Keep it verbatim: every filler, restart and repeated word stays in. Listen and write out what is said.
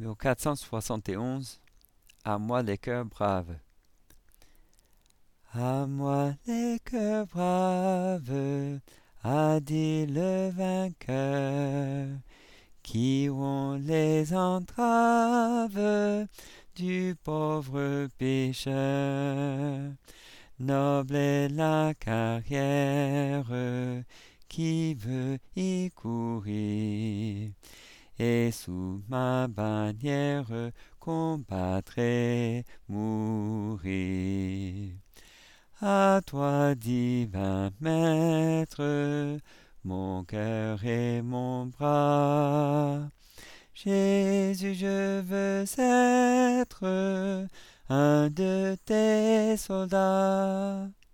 Numéro quatre cent soixante et onze. À moi les cœurs braves. À moi les cœurs braves, a dit le vainqueur, qui ont les entraves du pauvre pécheur. Noble est la carrière qui veut y courir, et sous ma bannière combattre et mourir. À toi, divin maître, mon cœur et mon bras. Jésus, je veux être un de tes soldats.